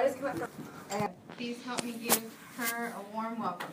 I just came up from... Please help me give her a warm welcome.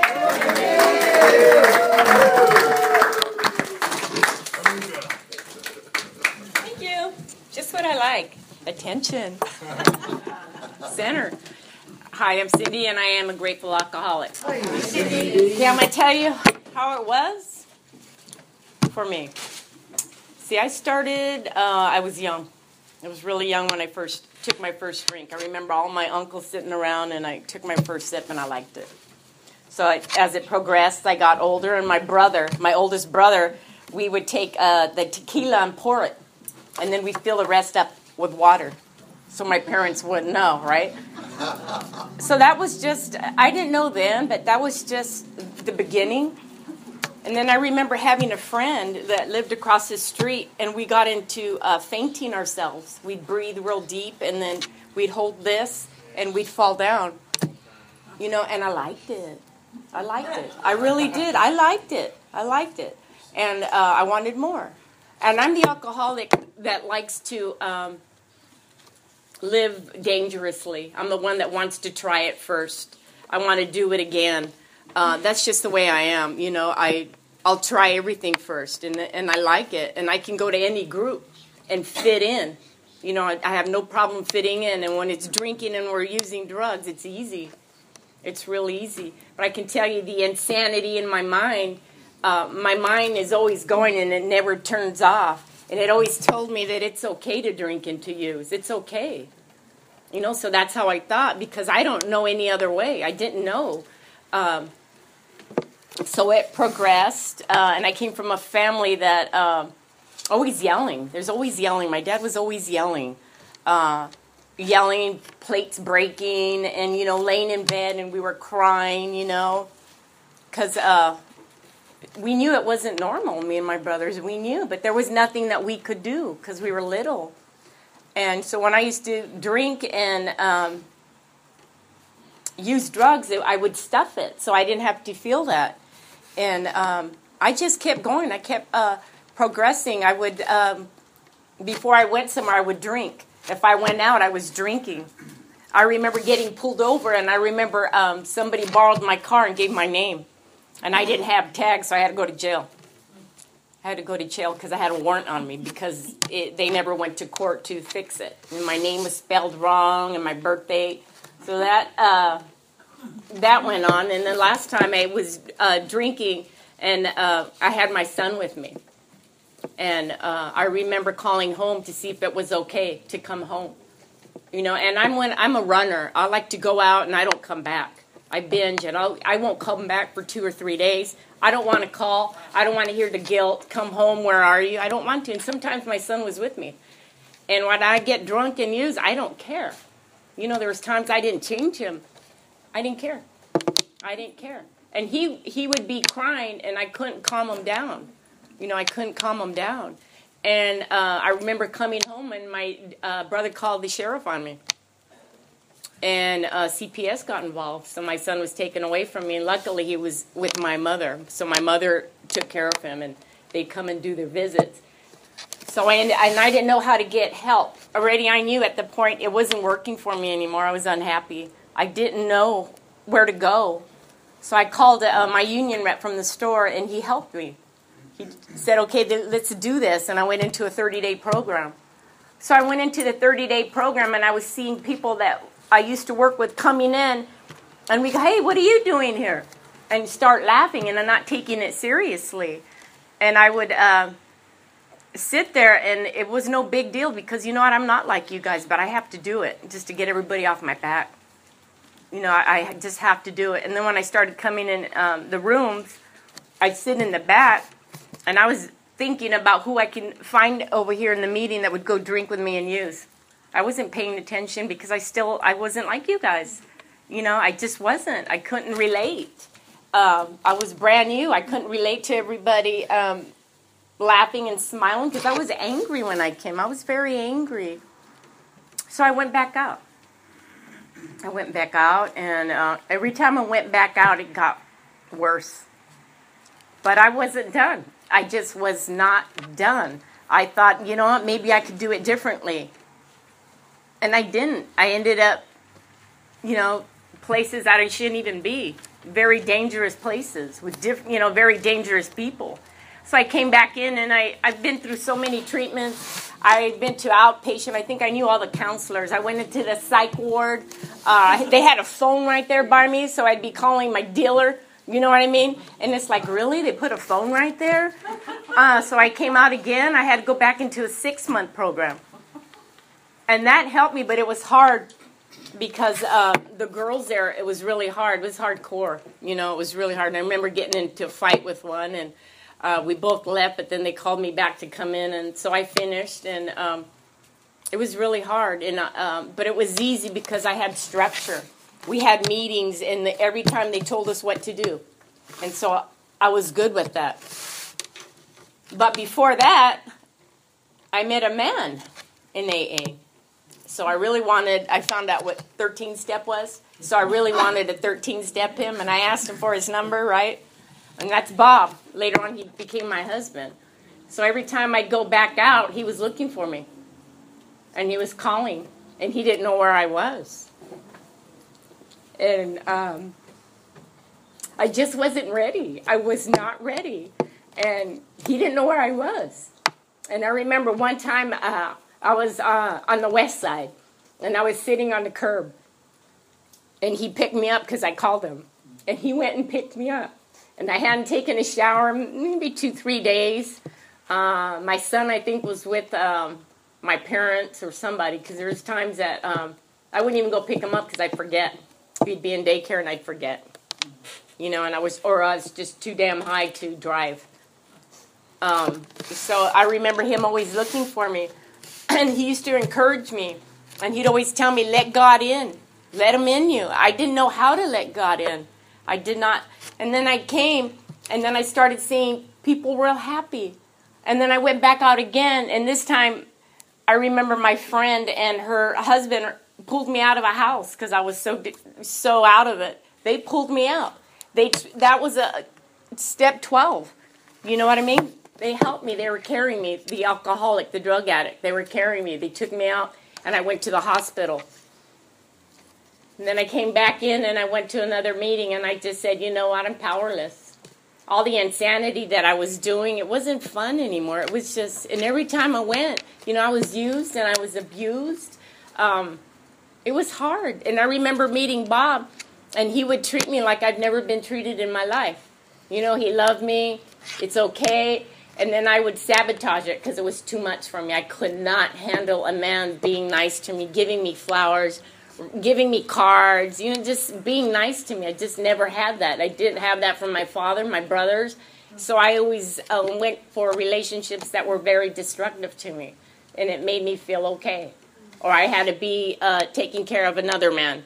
Thank you. Just what I like. Attention. Center. Hi, I'm Cindy, and I am a grateful alcoholic. Okay, I'm going to tell you how it was for me. See, I started, I was young. I was really young when I first took my first drink. I remember all my uncles sitting around, and I took my first sip, and I liked it. So as it progressed, I got older, and my oldest brother, we would take the tequila and pour it, and then we'd fill the rest up with water, so my parents wouldn't know, right? So that was just, I didn't know then, but that was just the beginning. And then I remember having a friend that lived across the street, and we got into fainting ourselves. We'd breathe real deep, and then we'd hold this, and we'd fall down. You know, and I liked it. I really did. I liked it. And I wanted more. And I'm the alcoholic that likes to live dangerously. I'm the one that wants to try it first. I want to do it again. That's just the way I am. You know, I'll try everything first, and I like it. And I can go to any group and fit in. You know, I have no problem fitting in. And when it's drinking and we're using drugs, it's easy. It's real easy. But I can tell you the insanity in my mind is always going, and it never turns off. And it always told me that it's okay to drink and to use. It's okay. You know, so that's how I thought, because I don't know any other way. I didn't know. So it progressed, and I came from a family that always yelling. There's always yelling. My dad was always yelling. Yelling, plates breaking, and, you know, laying in bed, and we were crying, you know, because we knew it wasn't normal, me and my brothers. We knew, but there was nothing that we could do because we were little. And so when I used to drink and use drugs, I would stuff it, so I didn't have to feel that. And I just kept going. I kept progressing. I would, before I went somewhere, I would drink. If I went out, I was drinking. I remember getting pulled over, and I remember somebody borrowed my car and gave my name. And I didn't have tags, so I had to go to jail. I had to go to jail because I had a warrant on me because they never went to court to fix it. And my name was spelled wrong and my birth date. So that went on. And the last time I was drinking, and I had my son with me. And I remember calling home to see if it was okay to come home. You know, and I'm a runner. I like to go out and I don't come back. I binge, and I won't come back for 2 or 3 days. I don't want to call. I don't want to hear the guilt. Come home, where are you? I don't want to. And sometimes my son was with me. And when I get drunk and use, I don't care. You know, there was times I didn't change him. I didn't care. And he would be crying, and I couldn't calm him down. You know, I couldn't calm him down. And I remember coming home, and my brother called the sheriff on me. And CPS got involved, so my son was taken away from me, and luckily he was with my mother. So my mother took care of him, and they'd come and do their visits. So I didn't know how to get help. Already I knew at the point it wasn't working for me anymore. I was unhappy. I didn't know where to go. So I called my union rep from the store, and he helped me. He said, okay, let's do this, and I went into a 30-day program. So I went into the 30-day program, and I was seeing people that I used to work with coming in, and we go, hey, what are you doing here? And start laughing, and I'm not taking it seriously. And I would sit there, and it was no big deal because, you know what, I'm not like you guys, but I have to do it just to get everybody off my back. You know, I just have to do it. And then when I started coming in the rooms, I'd sit in the back, and I was thinking about who I can find over here in the meeting that would go drink with me and use. I wasn't paying attention because I wasn't like you guys. You know, I just wasn't. I couldn't relate. I was brand new. I couldn't relate to everybody laughing and smiling because I was angry when I came. I was very angry. So I went back out. And every time I went back out, it got worse. But I wasn't done. I just was not done. I thought, you know what, maybe I could do it differently. And I didn't. I ended up places that I shouldn't even be. Very dangerous places with very dangerous people. So I came back in, and I've been through so many treatments. I've been to outpatient. I think I knew all the counselors. I went into the psych ward. They had a phone right there by me, so I'd be calling my dealer. You know what I mean? And it's like, really? They put a phone right there? So I came out again. I had to go back into a 6-month program. And that helped me, but it was hard because the girls there, it was really hard. It was hardcore. It was really hard. And I remember getting into a fight with one, and we both left, but then they called me back to come in, and so I finished, and it was really hard. But it was easy because I had structure. We had meetings, and every time they told us what to do. And so I was good with that. But before that, I met a man in AA. So I found out what 13-step was. So I really wanted to 13-step him, and I asked him for his number, right? And that's Bob. Later on, he became my husband. So every time I'd go back out, he was looking for me. And he was calling, and he didn't know where I was. And I just wasn't ready. I was not ready. And he didn't know where I was. And I remember one time I was on the west side, and I was sitting on the curb. And he picked me up because I called him. And he went and picked me up. And I hadn't taken a shower maybe 2-3 days. My son, I think, was with my parents or somebody, because there was times that I wouldn't even go pick him up because I'd forget. He'd be in daycare and I'd forget. And I was just too damn high to drive. So I remember him always looking for me. And he used to encourage me. And he'd always tell me, let God in. Let him in you. I didn't know how to let God in. I did not. And then I came, and then I started seeing people real happy. And then I went back out again, and this time I remember my friend and her husband pulled me out of a house because I was so out of it. They pulled me out. That was a step 12. You know what I mean? They helped me. They were carrying me, the alcoholic, the drug addict. They were carrying me. They took me out, and I went to the hospital. And then I came back in, and I went to another meeting, and I just said, you know what, I'm powerless. All the insanity that I was doing, it wasn't fun anymore. It was just, and every time I went, I was used and I was abused. It was hard. And I remember meeting Bob, and he would treat me like I'd never been treated in my life. He loved me. It's okay. And then I would sabotage it because it was too much for me. I could not handle a man being nice to me, giving me flowers, giving me cards, just being nice to me. I just never had that. I didn't have that from my father, my brothers. So I always went for relationships that were very destructive to me. And it made me feel okay. Or I had to be taking care of another man,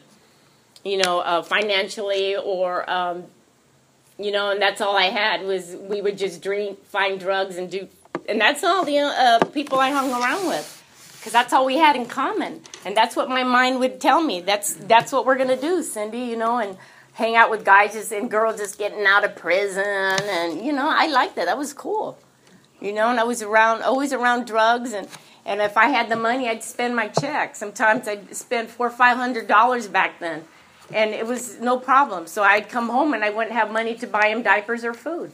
financially or, and that's all I had was we would just drink, find drugs, and that's all the people I hung around with. Because that's all we had in common. And that's what my mind would tell me. That's what we're going to do, Cindy, and hang out with guys and girls just getting out of prison. And, I liked that. That was cool. And I was always around drugs. And if I had the money, I'd spend my check. Sometimes I'd spend $400 or $500 back then. And it was no problem. So I'd come home and I wouldn't have money to buy him diapers or food.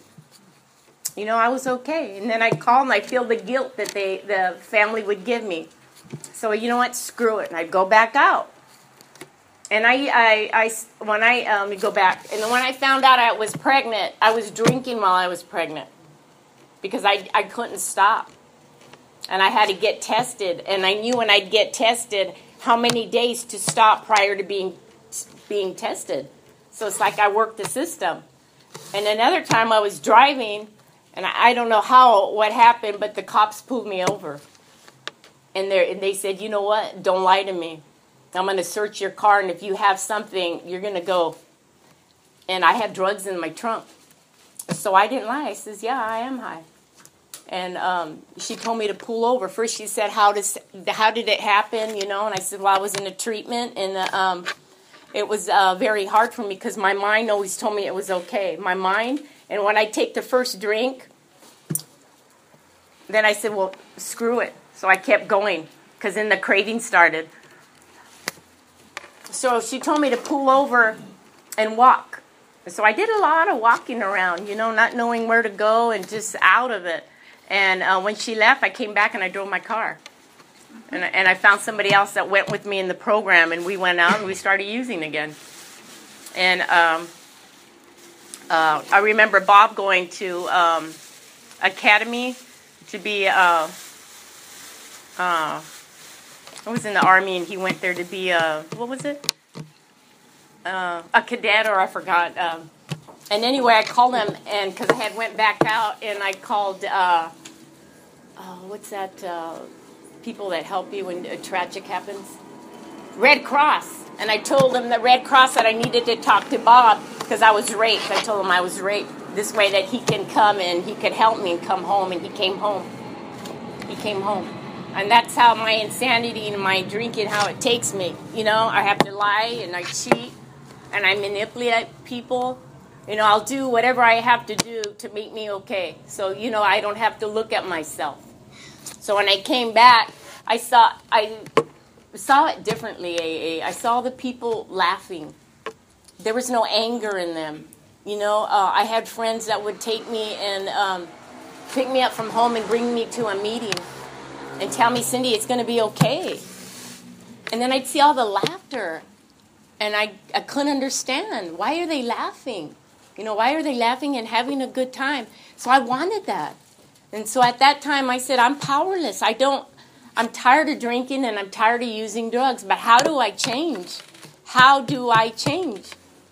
I was okay. And then I'd call and I'd feel the guilt that the family would give me. So, you know what? Screw it. And I'd go back out. And when I go back, and when I found out I was pregnant, I was drinking while I was pregnant because I couldn't stop. And I had to get tested. And I knew when I'd get tested how many days to stop prior to being tested. So it's like I worked the system. And another time I was driving, and I don't know what happened, but the cops pulled me over. And they said, you know what? Don't lie to me. I'm going to search your car, and if you have something, you're going to go. And I had drugs in my trunk. So I didn't lie. I says, yeah, I am high. And she told me to pull over. First she said, how did it happen? And I said, well, I was in a treatment, and it was very hard for me because my mind always told me it was okay. My mind, and when I take the first drink, then I said, well, screw it. So I kept going because then the craving started. So she told me to pull over and walk. So I did a lot of walking around, not knowing where to go and just out of it. And when she left, I came back and I drove my car. And I found somebody else that went with me in the program, and we went out and we started using again. And I remember Bob going to academy to be, I was in the Army, and he went there to be, what was it? A cadet, or I forgot. And anyway, I called him, and because I had went back out, and I called, what's that, people that help you when a tragic happens? Red Cross. And I told them, the Red Cross, that I needed to talk to Bob because I was raped. I told him I was raped. This way that he can come and he could help me and come home. And he came home. He came home. And that's how my insanity and my drinking, how it takes me. I have to lie and I cheat and I manipulate people. I'll do whatever I have to do to make me okay. So, I don't have to look at myself. So when I came back, I saw it differently, AA. I saw the people laughing. There was no anger in them. I had friends that would take me and pick me up from home and bring me to a meeting and tell me, Cindy, it's going to be okay. And then I'd see all the laughter, and I couldn't understand. Why are they laughing? Why are they laughing and having a good time? So I wanted that. And so at that time I said, I'm powerless. I'm tired of drinking and I'm tired of using drugs. But how do I change? How do I change?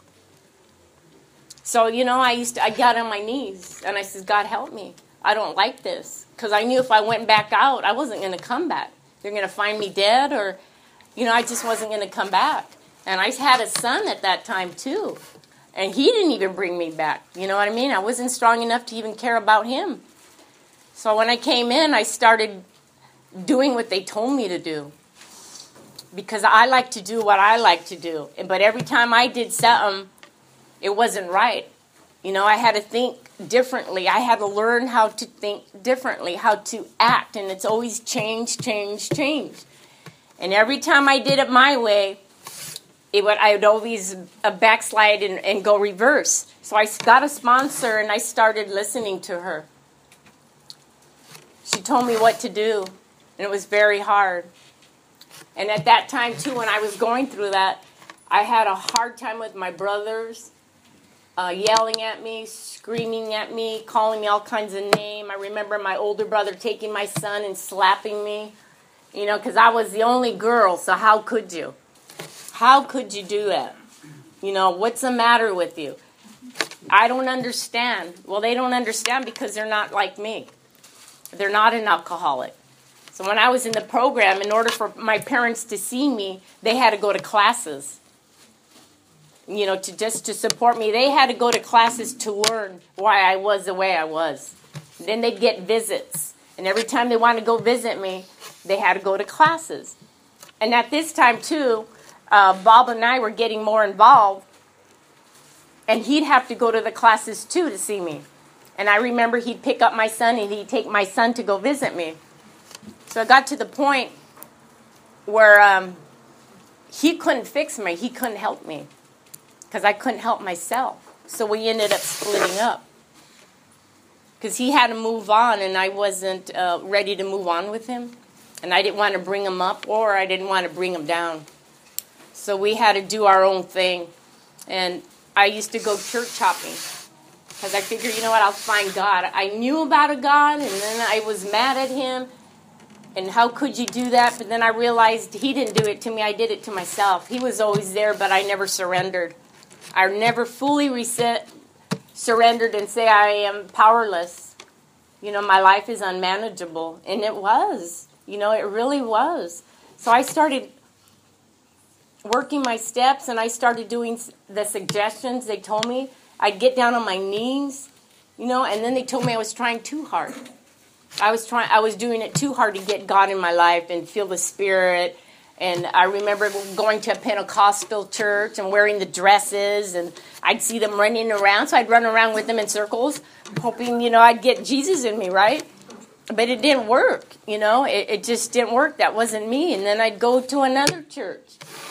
So, I got on my knees and I said, God, help me. I don't like this. Because I knew if I went back out, I wasn't going to come back. They're going to find me dead, or, I just wasn't going to come back. And I had a son at that time too. And he didn't even bring me back. You know what I mean? I wasn't strong enough to even care about him. So when I came in, I started doing what they told me to do. Because I like to do what I like to do. But every time I did something, it wasn't right. I had to think differently. I had to learn how to think differently, how to act. And it's always change, change, change. And every time I did it my way, I would always backslide and go reverse. So I got a sponsor and I started listening to her. She told me what to do, and it was very hard. And at that time, too, when I was going through that, I had a hard time with my brothers, yelling at me, screaming at me, calling me all kinds of names. I remember my older brother taking my son and slapping me, because I was the only girl, so how could you? How could you do that? What's the matter with you? I don't understand. Well, they don't understand because they're not like me. They're not an alcoholic. So when I was in the program, in order for my parents to see me, they had to go to classes. To support me. They had to go to classes to learn why I was the way I was. Then they'd get visits. And every time they wanted to go visit me, they had to go to classes. And at this time, too, Bob and I were getting more involved. And he'd have to go to the classes, too, to see me. And I remember he'd pick up my son and he'd take my son to go visit me. So I got to the point where he couldn't fix me. He couldn't help me because I couldn't help myself. So we ended up splitting up because he had to move on and I wasn't ready to move on with him. And I didn't want to bring him up or I didn't want to bring him down. So we had to do our own thing. And I used to go church hopping. Because I figured, I'll find God. I knew about a God, and then I was mad at him. And how could you do that? But then I realized he didn't do it to me. I did it to myself. He was always there, but I never surrendered. I never fully surrendered and say I am powerless. My life is unmanageable. And it was. It really was. So I started working my steps, and I started doing the suggestions they told me. I'd get down on my knees, and then they told me I was trying too hard. I was doing it too hard to get God in my life and feel the Spirit. And I remember going to a Pentecostal church and wearing the dresses, and I'd see them running around, so I'd run around with them in circles, hoping, I'd get Jesus in me, right? But it didn't work, It just didn't work. That wasn't me. And then I'd go to another church.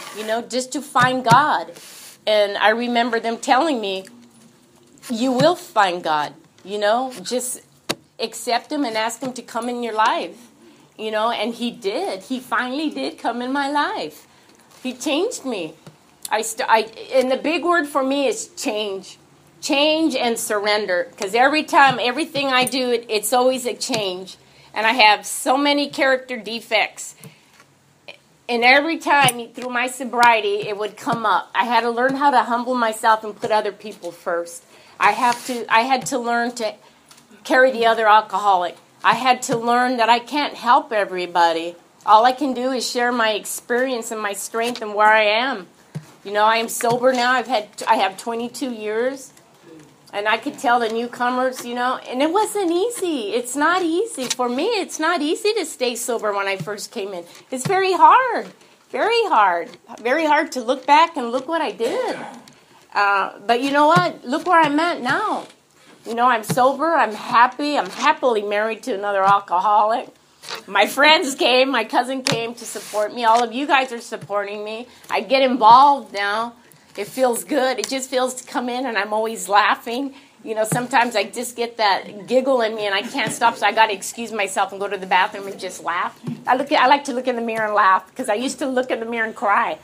just to find God. And I remember them telling me, you will find God, just accept him and ask him to come in your life, and he did. He finally did come in my life. He changed me. And the big word for me is change. Change and surrender. Because everything I do, it's always a change. And I have so many character defects. And every time through my sobriety, it would come up. I had to learn how to humble myself and put other people first. I had to learn to carry the other alcoholic. I had to learn that I can't help everybody. All I can do is share my experience and my strength and where I am. I am sober now. I have 22 years. And I could tell the newcomers, and it wasn't easy. It's not easy. For me, it's not easy to stay sober when I first came in. It's very hard. Very hard. Very hard to look back and look what I did. But you know what? Look where I'm at now. I'm sober. I'm happy. I'm happily married to another alcoholic. My friends came. My cousin came to support me. All of you guys are supporting me. I get involved now. It feels good. It just feels to come in, and I'm always laughing. Sometimes I just get that giggle in me, and I can't stop, so I got to excuse myself and go to the bathroom and just laugh. I like to look in the mirror and laugh, because I used to look in the mirror and cry.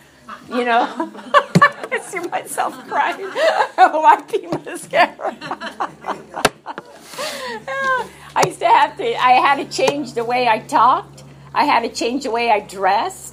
I see myself crying. Wiping mascara. I had to change the way I talked. I had to change the way I dressed.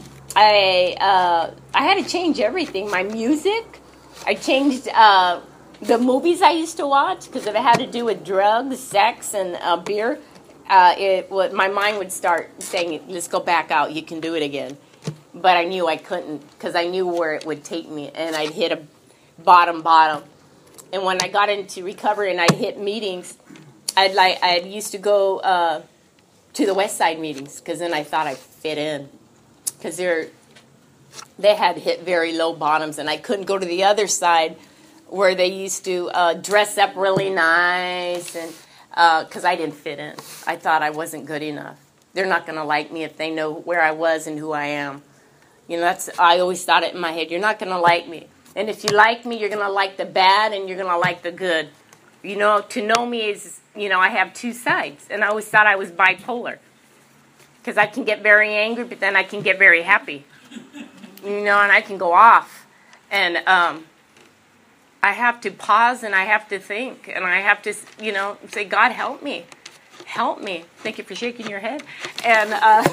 I had to change everything. My music. I changed the movies I used to watch, because if it had to do with drugs, sex, and beer, my mind would start saying, let's go back out. You can do it again. But I knew I couldn't, because I knew where it would take me, and I'd hit a bottom. And when I got into recovery and I'd hit meetings, I used to go to the West Side meetings, because then I thought I'd fit in. Because they had hit very low bottoms, and I couldn't go to the other side where they used to dress up really nice, and because I didn't fit in. I thought I wasn't good enough. They're not going to like me if they know where I was and who I am. I always thought it in my head. You're not going to like me. And if you like me, you're going to like the bad, and you're going to like the good. To know me is, I have two sides. And I always thought I was bipolar. Because I can get very angry, but then I can get very happy. And I can go off. And I have to pause, and I have to think. And I have to, say, God, help me. Help me. Thank you for shaking your head. And,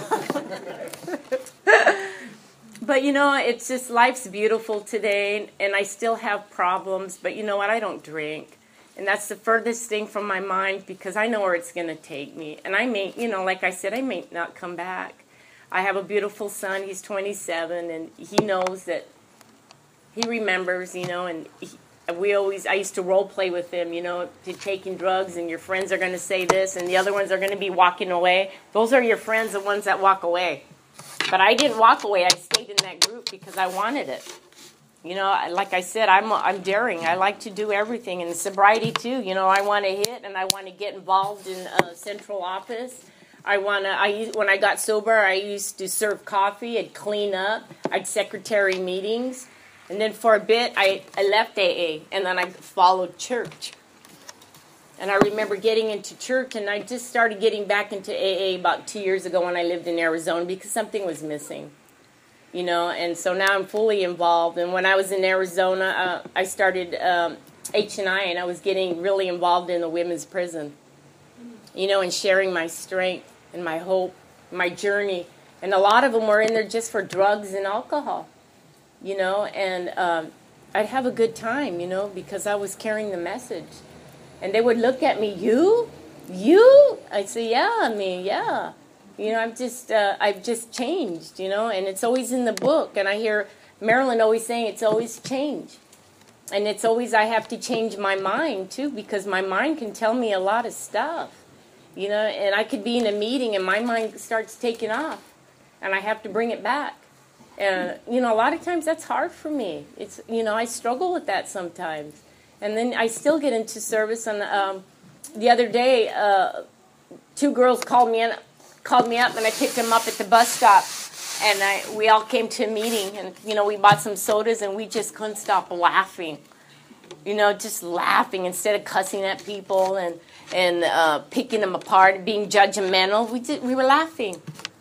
but, it's just, life's beautiful today. And I still have problems. But you know what? I don't drink. And that's the furthest thing from my mind, because I know where it's going to take me. And I may, like I said, I may not come back. I have a beautiful son. He's 27, and he knows that he remembers, and I used to role play with him, to taking drugs, and your friends are going to say this, and the other ones are going to be walking away. Those are your friends, the ones that walk away. But I didn't walk away. I stayed in that group because I wanted it. Like I said, I'm daring. I like to do everything, and sobriety too. I want to hit, and I want to get involved in central office. When I got sober, I used to serve coffee. I'd clean up. I'd secretary meetings, and then for a bit, I left AA, and then I followed church. And I remember getting into church, and I just started getting back into AA about 2 years ago when I lived in Arizona, because something was missing. And so now I'm fully involved. And when I was in Arizona, I started H&I, and I was getting really involved in the women's prison, and sharing my strength and my hope, my journey. And a lot of them were in there just for drugs and alcohol, and I'd have a good time, because I was carrying the message. And they would look at me, you? I'd say, yeah, yeah. I've just changed, and it's always in the book. And I hear Marilyn always saying it's always change. And it's always I have to change my mind, too, because my mind can tell me a lot of stuff, and I could be in a meeting and my mind starts taking off, and I have to bring it back. And, a lot of times that's hard for me. It's, I struggle with that sometimes. And then I still get into service. And the other day, two girls called me up, and I picked them up at the bus stop. and we all came to a meeting, and we bought some sodas, and we just couldn't stop laughing. Just laughing instead of cussing at people and picking them apart and being judgmental. We were laughing,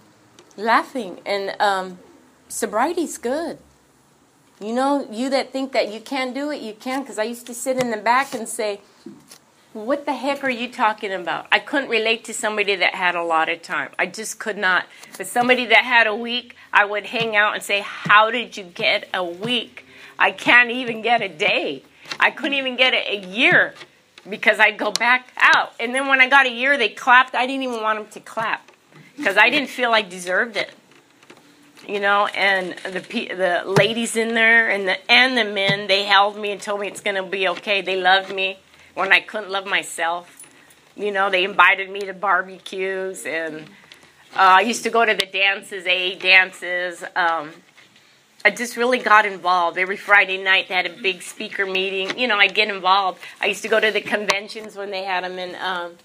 and sobriety's good. You that think that you can't do it, you can. Because I used to sit in the back and say, what the heck are you talking about? I couldn't relate to somebody that had a lot of time. I just could not. But somebody that had a week, I would hang out and say, how did you get a week? I can't even get a day. I couldn't even get a year because I'd go back out. And then when I got a year, they clapped. I didn't even want them to clap because I didn't feel I deserved it. And the ladies in there and the men, they held me and told me it's going to be okay. They loved me when I couldn't love myself. They invited me to barbecues, and I used to go to the dances, AA dances. I just really got involved. Every Friday night they had a big speaker meeting. I'd get involved. I used to go to the conventions when they had them in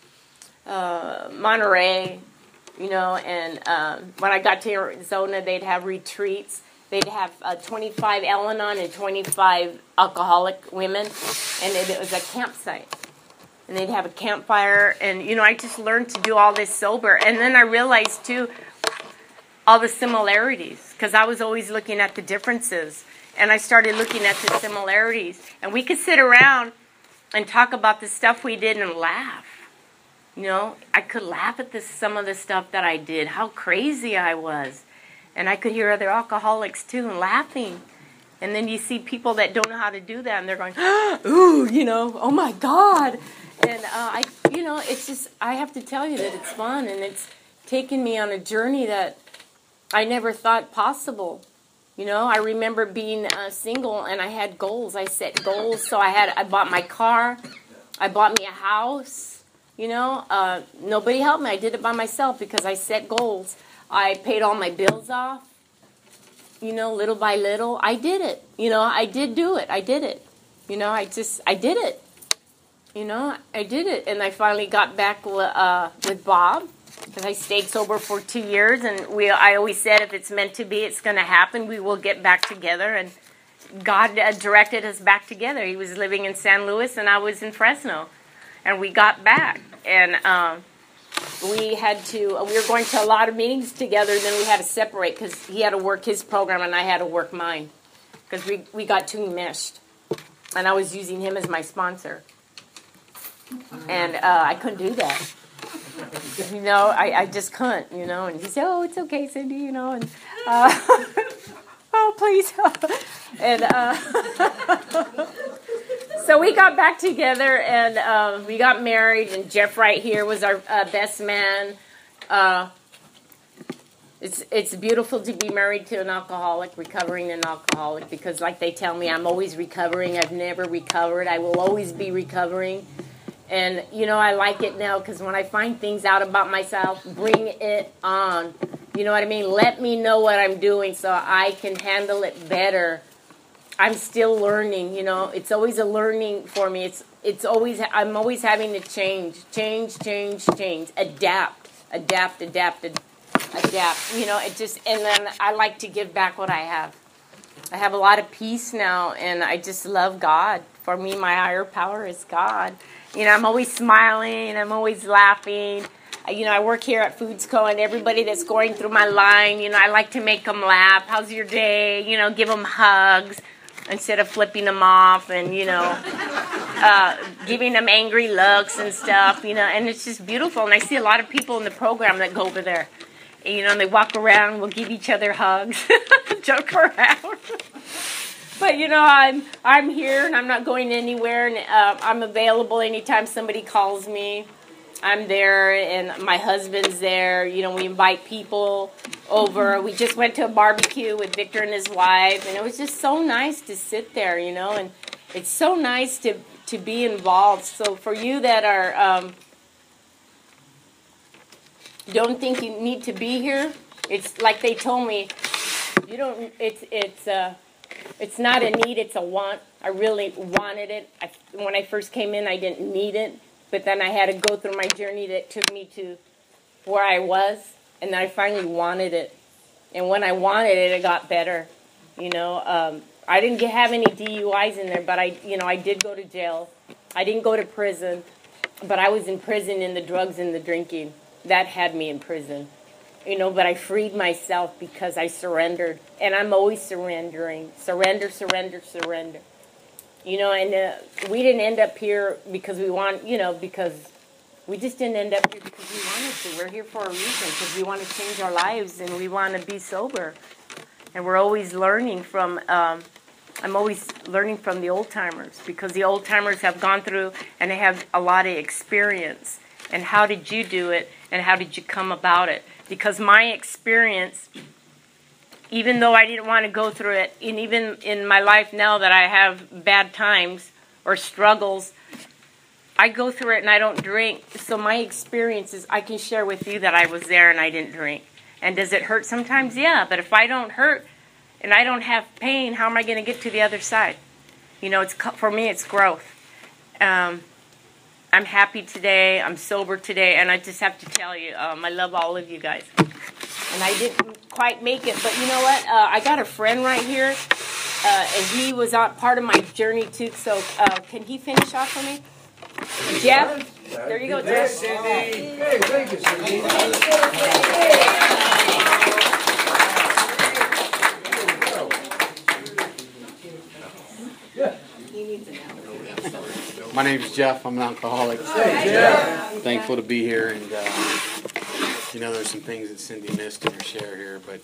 Monterey. And when I got to Arizona, they'd have retreats. They'd have 25 Al-Anon and 25 alcoholic women, and it was a campsite. And they'd have a campfire, and, I just learned to do all this sober. And then I realized, too, all the similarities, because I was always looking at the differences. And I started looking at the similarities. And we could sit around and talk about the stuff we did and laugh. I could laugh at some of the stuff that I did, how crazy I was. And I could hear other alcoholics, too, and laughing. And then you see people that don't know how to do that, and they're going, ooh, oh, my God. And, it's just, I have to tell you that it's fun, and it's taken me on a journey that I never thought possible. I remember being single, and I had goals. I set goals, so I bought my car. I bought me a house. Nobody helped me. I did it by myself because I set goals. I paid all my bills off, little by little. I did it. I did do it. I did it. I did it. I did it. And I finally got back with Bob because I stayed sober for 2 years. And I always said if it's meant to be, it's going to happen. We will get back together. And God directed us back together. He was living in San Luis and I was in Fresno. And we got back, and we were going to a lot of meetings together, and then we had to separate because he had to work his program and I had to work mine because we got too enmeshed. And I was using him as my sponsor. And I couldn't do that. I just couldn't, And he said, oh, it's okay, Cindy, and oh, please. And so we got back together, and we got married, and Jeff right here was our best man. It's beautiful to be married to an alcoholic, recovering an alcoholic, because like they tell me, I'm always recovering. I've never recovered. I will always be recovering. And, I like it now because when I find things out about myself, bring it on. You know what I mean? Let me know what I'm doing so I can handle it better. I'm still learning, It's always a learning for me. I'm always having to change, adapt. And then I like to give back what I have. I have a lot of peace now, and I just love God. For me, my higher power is God. I'm always smiling, I'm always laughing. I work here at Foods Co., and everybody that's going through my line, I like to make them laugh. How's your day? Give them hugs instead of flipping them off and, giving them angry looks and stuff, and it's just beautiful. And I see a lot of people in the program that go over there, and they walk around, we'll give each other hugs, joke around. But, I'm here, and I'm not going anywhere, and I'm available anytime somebody calls me. I'm there, and my husband's there. We invite people over. We just went to a barbecue with Victor and his wife, and it was just so nice to sit there, and it's so nice to be involved. So for you that are don't think you need to be here, it's like they told me, you don't. It's not a need, it's a want. I really wanted it. When I first came in, I didn't need it. But then I had to go through my journey that took me to where I was. And then I finally wanted it. And when I wanted it, it got better. I didn't have any DUIs in there, but I did go to jail. I didn't go to prison, but I was in prison in the drugs and the drinking. That had me in prison. But I freed myself because I surrendered. And I'm always surrendering. Surrender, surrender, surrender. And we didn't end up here because because we just didn't end up here because we wanted to. We're here for a reason, because we want to change our lives and we want to be sober. And we're always learning from, I'm always learning from the old timers, because the old timers have gone through and they have a lot of experience. And how did you do it? And how did you come about it? Because my experience, even though I didn't want to go through it, and even in my life now that I have bad times or struggles, I go through it and I don't drink. So my experiences, I can share with you that I was there and I didn't drink. And does it hurt sometimes? Yeah, but if I don't hurt and I don't have pain, how am I going to get to the other side? For me, it's growth. I'm happy today. I'm sober today, and I just have to tell you, I love all of you guys. And I didn't quite make it, but you know what? I got a friend right here, and he was part of my journey too. So can he finish off for me? Jeff? There you go, Jeff. Hey, thank you, Cindy. My name is Jeff. I'm an alcoholic. Hey, Jeff. Thankful to be here, and there's some things that Cindy missed in her share here, but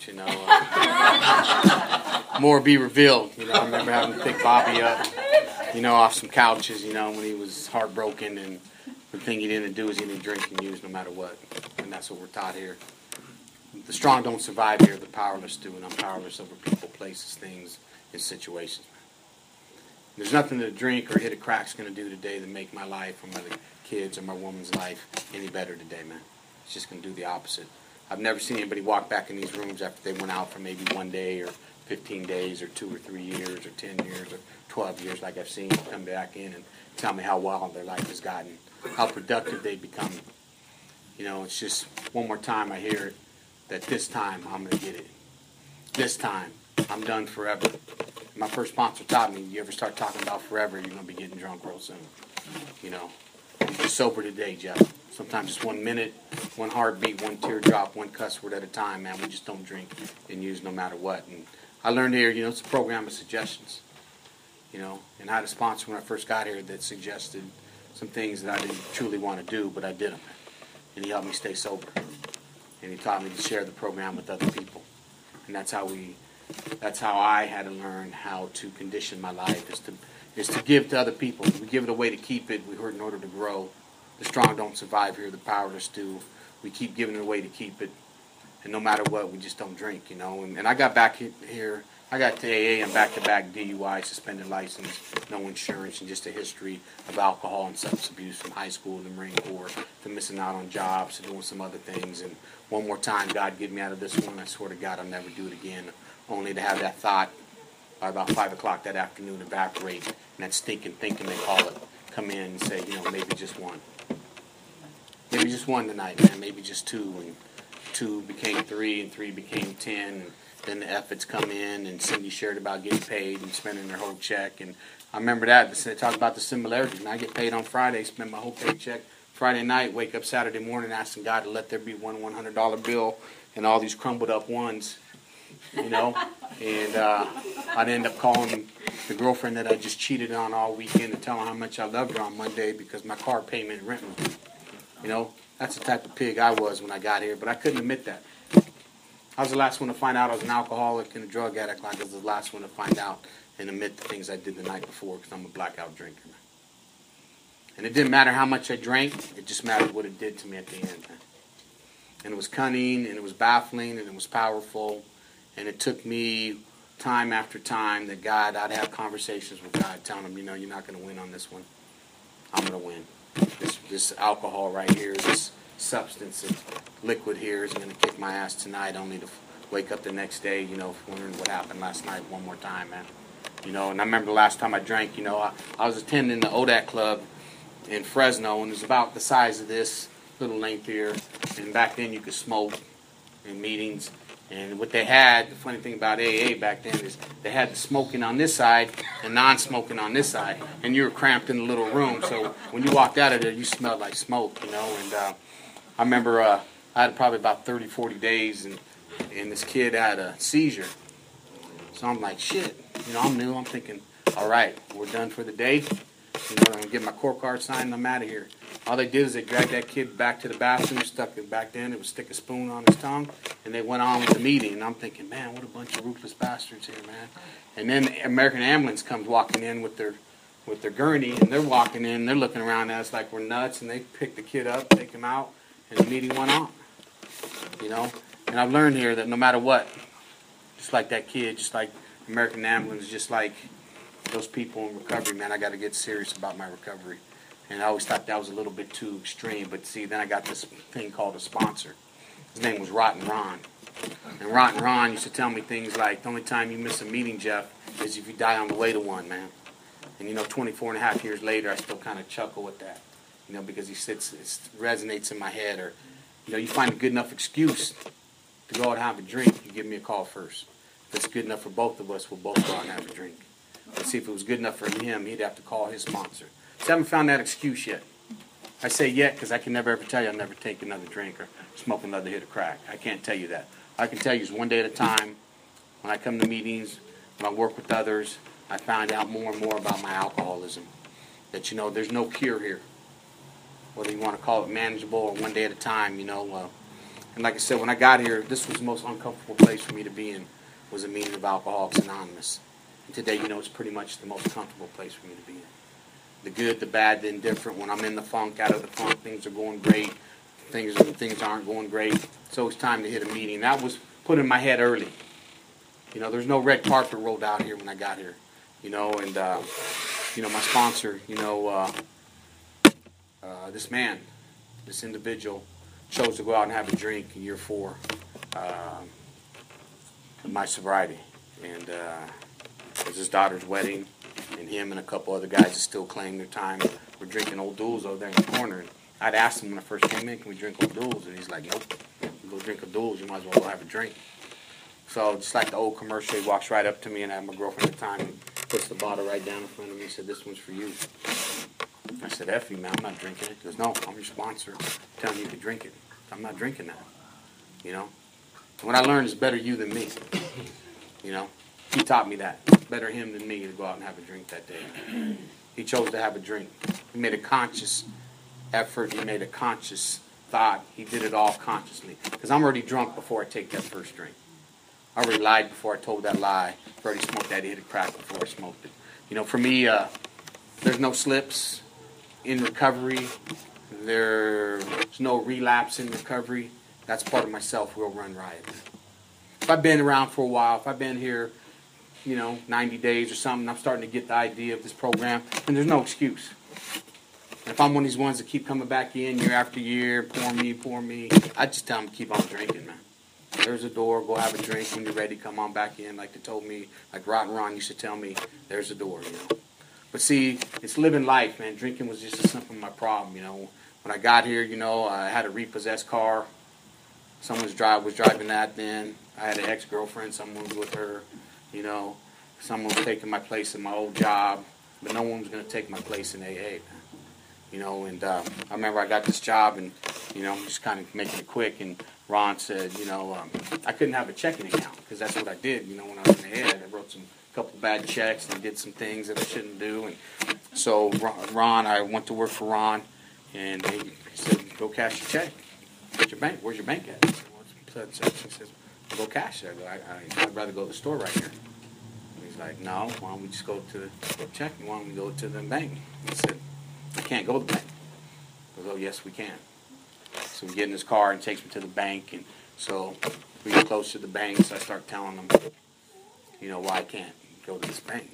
more be revealed. I remember having to pick Bobby up, off some couches, when he was heartbroken, and the thing he didn't do is he didn't drink and use no matter what, and that's what we're taught here. The strong don't survive here; the powerless do, and I'm powerless over people, places, things, and situations. There's nothing that a drink or hit a crack's going to do today to make my life or my kids or my woman's life any better today, man. It's just going to do the opposite. I've never seen anybody walk back in these rooms after they went out for maybe 1 day or 15 days or 2 or 3 years or 10 years or 12 years like I've seen come back in and tell me how well their life has gotten, how productive they've become. It's just one more time I hear it, that this time I'm going to get it. This time I'm done forever. My first sponsor taught me, you ever start talking about forever, you're going to be getting drunk real soon. You're sober today, Jeff. Sometimes it's 1 minute, one heartbeat, one teardrop, one cuss word at a time, man. We just don't drink and use no matter what. And I learned here, it's a program of suggestions. And I had a sponsor when I first got here that suggested some things that I didn't truly want to do, but I did them. And he helped me stay sober. And he taught me to share the program with other people. And that's how I had to learn how to condition my life, is to give to other people. We give it away to keep it. We hurt in order to grow. The strong don't survive here. The powerless do. We keep giving it away to keep it. And no matter what, we just don't drink, And I got back here. I got to AA and back-to-back DUI, suspended license, no insurance, and just a history of alcohol and substance abuse from high school to the Marine Corps to missing out on jobs to doing some other things. And one more time, God get me out of this one. I swear to God, I'll never do it again. Only to have that thought by about 5 o'clock that afternoon evaporate, and that stinking thinking they call it, come in and say, maybe just one. Maybe just one tonight, man. Maybe just two. And 2 became 3, and 3 became 10. And then the efforts come in, and Cindy shared about getting paid and spending their whole check. And I remember that. They talked about the similarities. And I get paid on Friday, spend my whole paycheck Friday night, wake up Saturday morning asking God to let there be one $100 bill and all these crumbled up ones. And I'd end up calling the girlfriend that I just cheated on all weekend and telling her how much I loved her on Monday because my car payment and rent was due. That's the type of pig I was when I got here, but I couldn't admit that. I was the last one to find out I was an alcoholic and a drug addict, like I was the last one to find out and admit the things I did the night before because I'm a blackout drinker. And it didn't matter how much I drank, it just mattered what it did to me at the end. And it was cunning, and it was baffling, and it was powerful. And it took me time after time that I'd have conversations with God telling him, you're not going to win on this one. I'm going to win. This alcohol right here, this substance, this liquid here is going to kick my ass tonight only to wake up the next day, wondering what happened last night one more time, man. And I remember the last time I drank, I was attending the ODAC club in Fresno, and it was about the size of this, little length here. And back then you could smoke in meetings. And what they had, the funny thing about AA back then is they had the smoking on this side and non-smoking on this side, and you were cramped in a little room. So when you walked out of there, you smelled like smoke, you know. And I remember I had probably about 30, 40 days, and this kid had a seizure. So I'm like, shit, you know, I'm new. I'm thinking, all right, we're done for the day. You know, I'm gonna get my court card signed, and I'm out of here. All they did is they dragged that kid back to the bathroom, stuck it back in, it would stick a spoon on his tongue, and they went on with the meeting. And I'm thinking, man, what a bunch of ruthless bastards here, man. And then the American Ambulance comes walking in with their gurney, and they're walking in, they're looking around at us like we're nuts, and they pick the kid up, take him out, and the meeting went on. You know? And I've learned here that no matter what, just like that kid, just like American Ambulance, just like those people in recovery, man, I got to get serious about my recovery. And I always thought that was a little bit too extreme. But see, then I got this thing called a sponsor. His name was Rotten Ron. And Rotten Ron used to tell me things like, the only time you miss a meeting, Jeff, is if you die on the way to one, man. And, you know, 24 and a half years later, I still kind of chuckle at that. You know, because he sits, it resonates in my head. Or, you know, you find a good enough excuse to go out and have a drink, you give me a call first. If it's good enough for both of us, we'll both go out and have a drink. Let's see if it was good enough for him, he'd have to call his sponsor. So I haven't found that excuse yet. I say yet because I can never ever tell you I'll never take another drink or smoke another hit of crack. I can't tell you that. I can tell you is one day at a time. When I come to meetings, when I work with others, I find out more and more about my alcoholism. That, you know, there's no cure here. Whether you want to call it manageable or one day at a time, you know. And like I said, when I got here, this was the most uncomfortable place for me to be in, was a meeting of Alcoholics Anonymous. And today, you know, it's pretty much the most comfortable place for me to be in. The good, the bad, the indifferent. When I'm in the funk, out of the funk, things are going great. Things aren't going great. So it's time to hit a meeting. That was put in my head early. You know, there's no red carpet rolled out here when I got here. You know, and, you know, my sponsor, you know, this man, this individual, chose to go out and have a drink in year 4 of my sobriety. And it was his daughter's wedding, and him and a couple other guys that still claim their time were drinking Old Duels over there in the corner. And I'd asked him when I first came in, can we drink Old Duels? And he's like, nope, you go drink Old Duels, you might as well go have a drink. So just like the old commercial, he walks right up to me, and I had my girlfriend at the time, and puts the bottle right down in front of me and said, this one's for you. I said, F you, man, I'm not drinking it. He goes, no, I'm your sponsor. I'm telling you you can drink it. I'm not drinking that. You know? And what I learned is better you than me. You know? He taught me that. Better him than me to go out and have a drink that day. He chose to have a drink. He made a conscious effort. He made a conscious thought. He did it all consciously. Because I'm already drunk before I take that first drink. I already lied before I told that lie. I've already smoked that hit of crack before I smoked it. You know, for me, there's no slips in recovery. There's no relapse in recovery. That's part of my self-will run riot. If I've been around for a while, if I've been here, you know, 90 days or something, I'm starting to get the idea of this program, and there's no excuse. And if I'm one of these ones that keep coming back in year after year, pour me, I just tell them to keep on drinking, man. There's a door, go have a drink. When you're ready, come on back in. Like they told me, like Rotten Ron used to tell me, there's a door, you know. But see, it's living life, man. Drinking was just a symptom of my problem, you know. When I got here, you know, I had a repossessed car. Someone was driving that then. I had an ex-girlfriend. Someone was with her, you know. Someone was taking my place in my old job. But no one was going to take my place in AA, man. You know, and I remember I got this job, and, you know, I'm just kind of making it quick, and Ron said, you know, I couldn't have a checking account, because that's what I did, you know, when I was in the head. I wrote a couple bad checks and did some things that I shouldn't do. And so Ron, I went to work for Ron, and he said, go cash your check. Where's your bank? Where's your bank at? I said, well, it's he says, go cash it. I go, I'd rather go to the store right here. And he's like, no, why don't we just go to the check? Why don't we go to the bank? He said, I can't go to the bank. I go, oh, yes, we can. So we get in his car and takes me to the bank. And so we get close to the bank, so I start telling him, you know, why I can't go to this bank.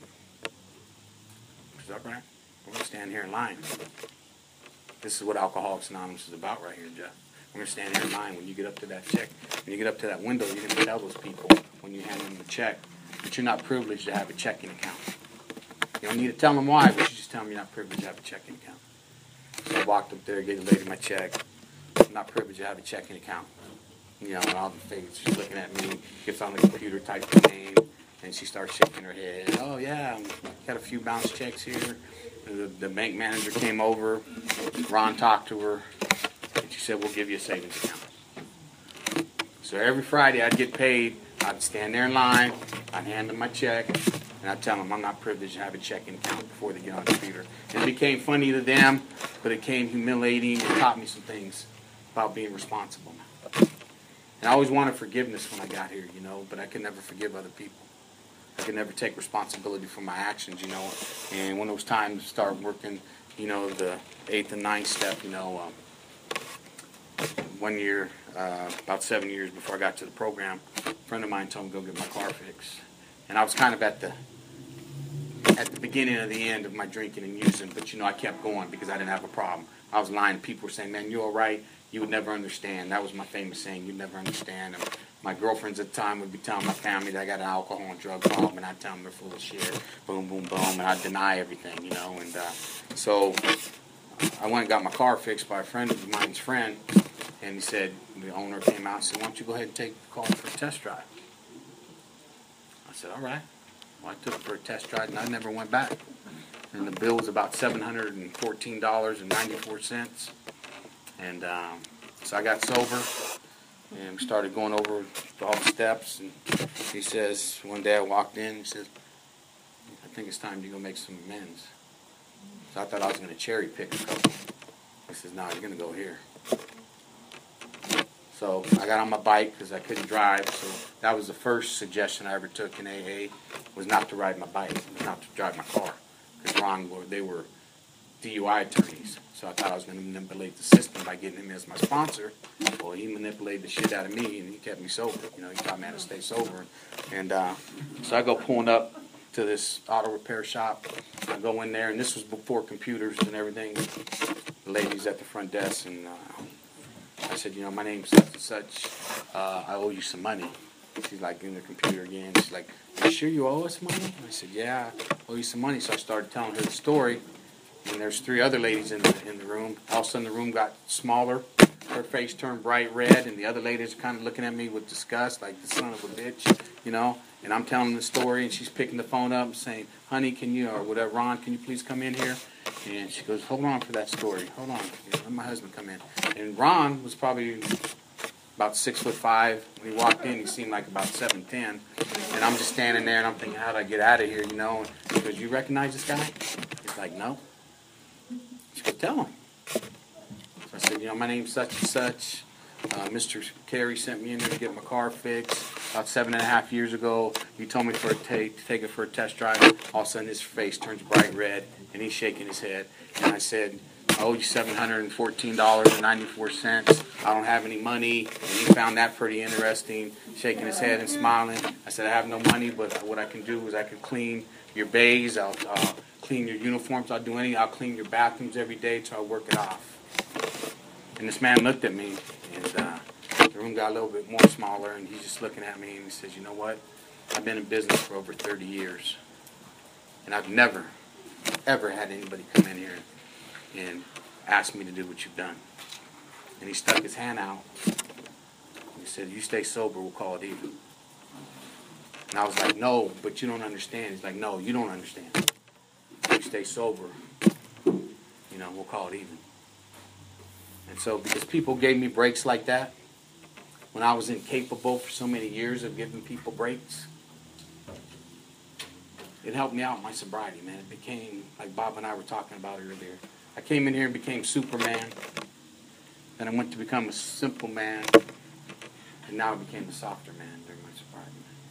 He says, all right, we're going to stand here in line. This is what Alcoholics Anonymous is about right here, Jeff. We're going to stand here in line when you get up to that check. When you get up to that window, you're going to tell those people when you hand them the check that you're not privileged to have a checking account. You don't need to tell them why, but you just tell them you're not privileged to have a checking account. So I walked up there, gave the lady my check. I'm not privileged to have a checking account. You know, and all the things. She's looking at me, gets on the computer, types the name, and she starts shaking her head. Oh, yeah, got a few bounce checks here. The bank manager came over. Ron talked to her, and she said, we'll give you a savings account. So every Friday I'd get paid. I'd stand there in line. I'd hand them my check, and I'd tell them I'm not privileged to have a checking account before they get on the computer. And it became funny to them, but it became humiliating and taught me some things about being responsible. And I always wanted forgiveness when I got here, you know, but I could never forgive other people. I could never take responsibility for my actions, you know. And when it was time to start working, you know, the 8th and 9th step, you know, 1 year, about 7 years before I got to the program, a friend of mine told me to go get my car fixed. And I was kind of at the beginning of the end of my drinking and using, but, you know, I kept going because I didn't have a problem. I was lying. People were saying, man, you all right? You would never understand. That was my famous saying, you'd never understand. And my girlfriends at the time would be telling my family that I got an alcohol and drug problem, and I'd tell them they're full of shit. Boom, boom, boom, and I'd deny everything, you know. And so I went and got my car fixed by a friend of mine's friend, and he said, the owner came out and said, why don't you go ahead and take the car for a test drive? I said, all right. Well, I took it for a test drive, and I never went back. And the bill was about $714.94. And so I got sober, and we started going over all the steps. And he says, one day I walked in, he says, I think it's time to go make some amends. So I thought I was going to cherry pick a couple. He says, no, you're going to go here. So I got on my bike because I couldn't drive. So that was the first suggestion I ever took in AA, was not to ride my bike, was not to drive my car. Because Ron, they were DUI attorneys. So I thought I was going to manipulate the system by getting him as my sponsor. Well, he manipulated the shit out of me, and he kept me sober. You know, he taught me how to stay sober. And so I go pulling up to this auto repair shop. I go in there, and this was before computers and everything. The lady's at the front desk, and I said, you know, my name's such and such. I owe you some money. She's like in the computer again. She's like, are you sure you owe us money? And I said, yeah, I owe you some money. So I started telling her the story. And there's 3 other ladies in the room. All of a sudden, the room got smaller. Her face turned bright red, and the other ladies are kind of looking at me with disgust, like the son of a bitch, you know. And I'm telling the story, and she's picking the phone up and saying, honey, can you, or whatever, Ron, can you please come in here? And she goes, hold on for that story. Hold on. Let my husband come in. And Ron was probably about 6'5". When he walked in, he seemed like about 7'10". And I'm just standing there, and I'm thinking, how do I get out of here, you know? And he goes, you recognize this guy? He's like, no. She goes, tell him. So I said, you know, my name's such and such. Mr. Carey sent me in there to get my car fixed about 7.5 years ago. He told me to take it for a test drive. All of a sudden, his face turns bright red, and he's shaking his head. And I said, I owe you $714.94. I don't have any money. And he found that pretty interesting, shaking his head and smiling. I said, I have no money, but what I can do is I can clean your bays. I'll clean your uniforms. I'll clean your bathrooms every day till I work it off. And this man looked at me, and the room got a little bit more smaller, and he's just looking at me, and he says, you know what? I've been in business for over 30 years, and I've never, ever had anybody come in here and ask me to do what you've done. And he stuck his hand out, and he said, you stay sober, we'll call it even. And I was like, no, but you don't understand. He's like, no, you don't understand. You stay sober, you know, we'll call it even. And so because people gave me breaks like that, when I was incapable for so many years of giving people breaks, it helped me out in my sobriety, man. It became, like Bob and I were talking about earlier, I came in here and became Superman. Then I went to become a simple man. And now I became a softer man during my sobriety.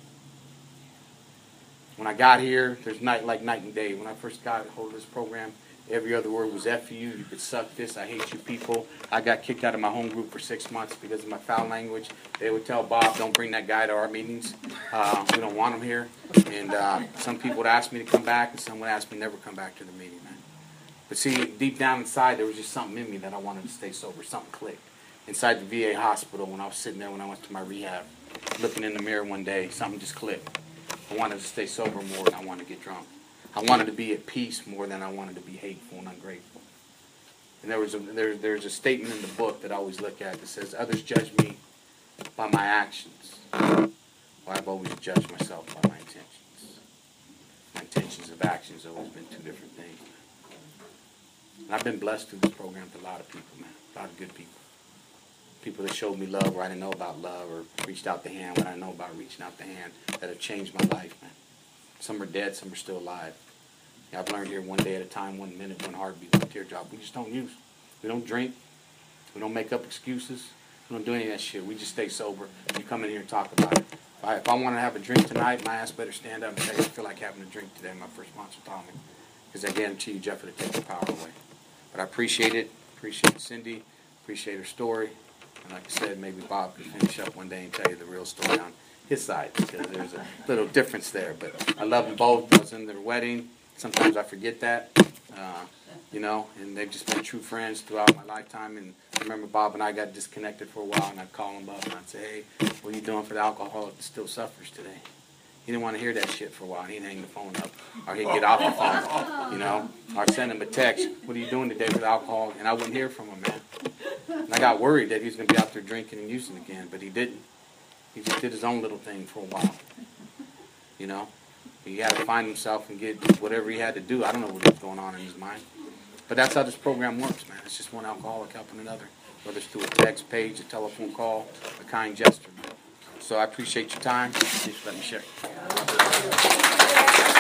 When I got here, there's night and day. When I first got a hold of this program, every other word was F you, you could suck this, I hate you people. I got kicked out of my home group for 6 months because of my foul language. They would tell Bob, don't bring that guy to our meetings. We don't want him here. And some people would ask me to come back, and some would ask me never come back to the meeting, man. But see, deep down inside, there was just something in me that I wanted to stay sober. Something clicked. Inside the VA hospital, when I was sitting there when I went to my rehab, looking in the mirror one day, something just clicked. I wanted to stay sober more than I wanted to get drunk. I wanted to be at peace more than I wanted to be hateful and ungrateful. And there's a statement in the book that I always look at that says, others judge me by my actions. Well, I've always judged myself by my intentions. My intentions of actions have always been two different things. And I've been blessed through this program with a lot of people, man. A lot of good people. People that showed me love where I didn't know about love, or reached out the hand when I didn't know about reaching out the hand, that have changed my life, man. Some are dead, some are still alive. Yeah, I've learned here one day at a time, 1 minute, 1 heartbeat, 1 teardrop. We just don't use. We don't drink. We don't make up excuses. We don't do any of that shit. We just stay sober. You come in here and talk about it. If I want to have a drink tonight, my ass better stand up and say, I feel like having a drink today. My first sponsor told me. Because I guarantee you, Jeff would take the power away. But I appreciate it. Appreciate Cindy. Appreciate her story. And like I said, maybe Bob could finish up one day and tell you the real story on his side, because there's a little difference there. But I love them both. I was in their wedding. Sometimes I forget that, and they've just been true friends throughout my lifetime. And I remember Bob and I got disconnected for a while, and I'd call him up and I'd say, hey, what are you doing for the alcoholic that still suffers today? He didn't want to hear that shit for a while. He'd hang the phone up, or he'd get off the phone, or send him a text, what are you doing today for the alcohol? And I wouldn't hear from him, man. And I got worried that he was going to be out there drinking and using again, but he didn't. He just did his own little thing for a while, He had to find himself and get whatever he had to do. I don't know what was going on in his mind. But that's how this program works, man. It's just one alcoholic helping another, whether it's through a text, page, a telephone call, a kind gesture, man. So I appreciate your time. Please let me share.